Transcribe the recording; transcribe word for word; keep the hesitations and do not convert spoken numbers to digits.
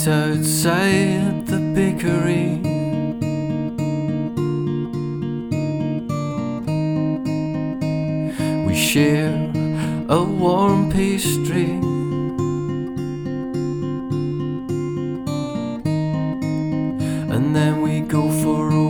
meet outside the bakery. We share a warm pastry, and then we go for